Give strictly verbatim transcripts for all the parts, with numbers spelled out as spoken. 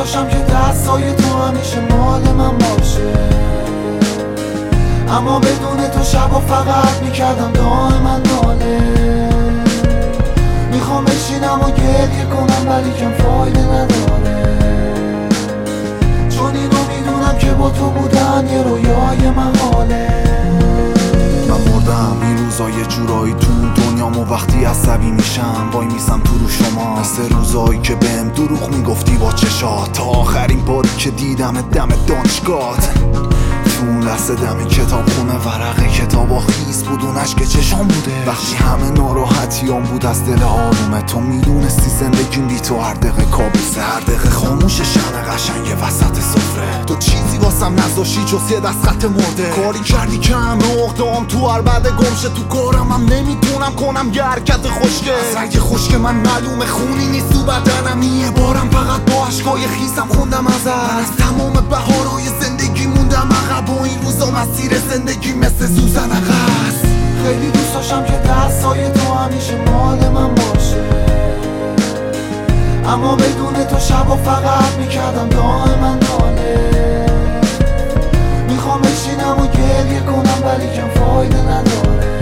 داشتم که دستای تو همیشه مال من باشه، اما بدون تو شبا فقط میکردم دائما ناله. میخوام بشینم و گریه کنم ولی کم فایده نداره، چون اینو میدونم که با تو بودن یه رویای محاله. من مردم این روزا یه جورایی تو دنیام و وقتی عصبی میشم وای میسم تو رو شما، مثل روزایی که بهم دروغ میگفتی با چشات، تا آخرین باری که دیدم دم دانشگاهت. تو اون لحظه دم کتاب خونه ورقه کتابا خیس بود، اون عشق چشام بوده وقتی همه ناراحتیام بود از دل آرومه. تو میدونستی زندگیم بی تو هر دقیقه کابوسه، هر دقیقه خاموش شمع قشنگ وسط سفره. تو چیزی واسم نذاشتی جز یه دست خط مرده، کاری کردی که همه اقدام تو عربده گمشه. تو کارم هم نمیتونم کنم یه حرکت خوشگه، از رنگ خشک من معلومه خونی نیست تو بدنم. یه بارم فقط با عشقای خیسم خوندم ازت، من از تمام بهارهای زندگی موندم عقب و این روزا مسیر زندگی مثل سوزن عقص. خیلی دوست داشتم که دستای تو همیشه مال من باشه، اما بدون تو شبا فقط میکردم دائما ناله. میخوام بشینم و گریه کنم ولی کم فایده نداره،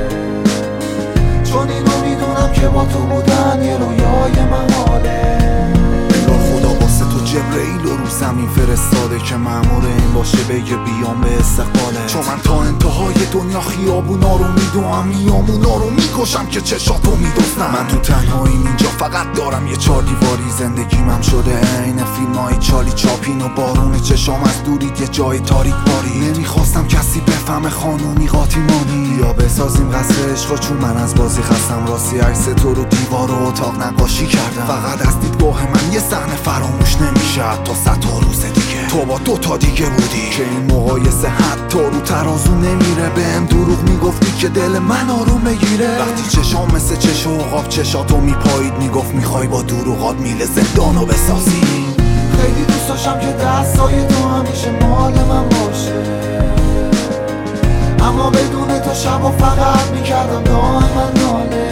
چون اینو میدونم که با تو بودن یه رویای محاله. خدا واسه تو جبرئیل رو رو زمین فرستاده که مأمور این باشه بگه بیام به استقباله، چون من تا انتهای دنیا خیابونا رو میدوام، میامونا رو میکشم که چشاتو میدوستم. من تو تنهاییم اینجا فقط دارم یه چار دیواری، زندگیمم هم شده عین فیلمای چالی چاپین و بارون چشام از دورید یه جای تاریک باری. نمیخواستم کسی بفهمه خانومی قاطیمانی، یا بسازیم قصر عشق، چون من از بازی خستم. راستی عکس تو رو دیوار و اتاق نقاشی کردم، فقط از دیدگاه من یه صحنه فراموش نمیشه تا صد تا روز دیگه تو با دو تا دیگه بودی، که این مقایسه حتی رو ترازو نمیره. بهم دروغ میگفتی که دل من آروم بگیره، وقتی چشام مثل چشم عقاب چشاتو میپایید میگفت میخوای با دروغات میله زندانو بسازی. خیلی دوست داشتم که دستای تو همیشه مال من باشه، اما بدون تو شبا فقط میکردم دائما ناله.